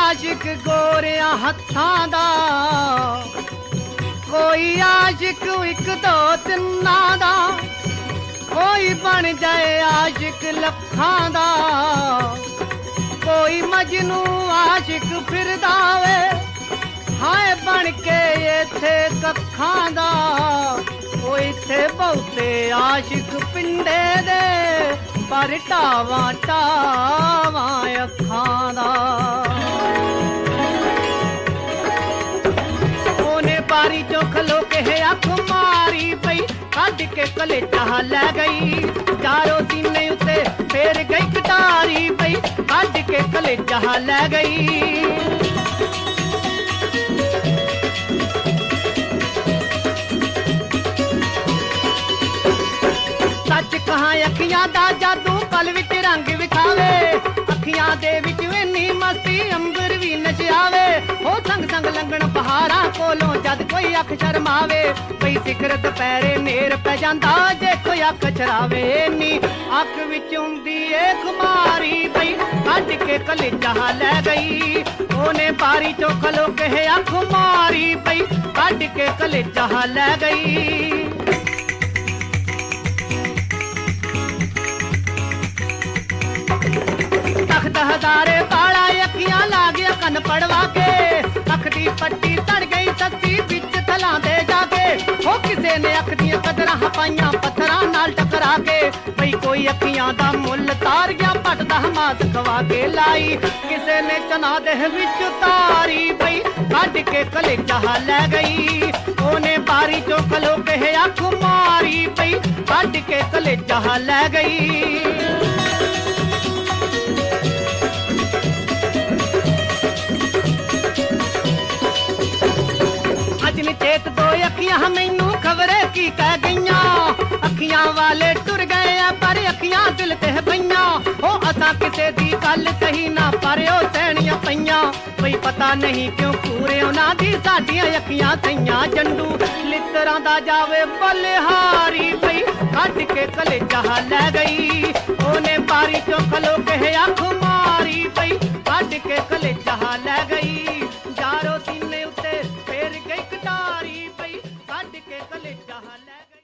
आशिक गोरिया हत्थां दा, कोई आशिक एक दो तिन्ना दा, कोई बन जाए आशिक लखां दा, कोई मजनू आशिक फिरदा वे हाय बन के इत्थे कखां दा। ओ इत्थे बहुते आशिक पिंडे दे पर टावां टावां अखां दा। ओने बारी चो खलो के अख मारी पई, कढ के कलेजा लै गई, चारों सीने उत्ते फेर गई कटारी पई, कढ के कलेजा लै गई। सच कहां अखियां दा जादू पल विच रंग विखावे, अखियां दे विच इन्नी मस्ती अंबर भी नचावे। हो संग संग लंघण बहारां कोलों जद कोई अख शर्मावे, पई सिखर दुपहरे नेर पै जांदा जे कोई अख चरावे। नी अख विच हुंदी ए खुमारी पई, कढ के कलेजा लै गई, ओने बारी चो खलो के अख मारी पई, कढ के कलेजा लै गई। तखतदारे बाला अखियां ला गया कन पड़वा के, अख दी पट्टी तड़ गई सच्ची बिच थलां दे जाके। हो किसे ने अख दियां कदरां पाइयां पत्थरां नाल टकरा के, भई कोई अखियां दा मुल तार गया पट दा मात खवा के लाई। किसे ने चना दे विच तारी पई, कढ के कलेजा लै गई, ओने बारी चो खलो के अख मारी पई, कढ के कलेजा लै गई। चेत दो अखियां मैनू खबरे की कह गईयां, अखियां वाले टुर गए पर अखियां दिल ते पईयां। हो असां किसे दी गल कही ना पर ओ सहनियां पईयां, कोई पता नहीं क्यों पूरे उन्हां दी साडियां अखियां थईयां। जंडू लितरां दा जावे बलिहारी पई, कढ के कलेजा लै गई, ओने बारी चो खलो के अख मारी पई, कढ के कलेजा लै गई। जारो सीने उत्ते फेर गई कटारी पई, कढ के कलेजा लै गई।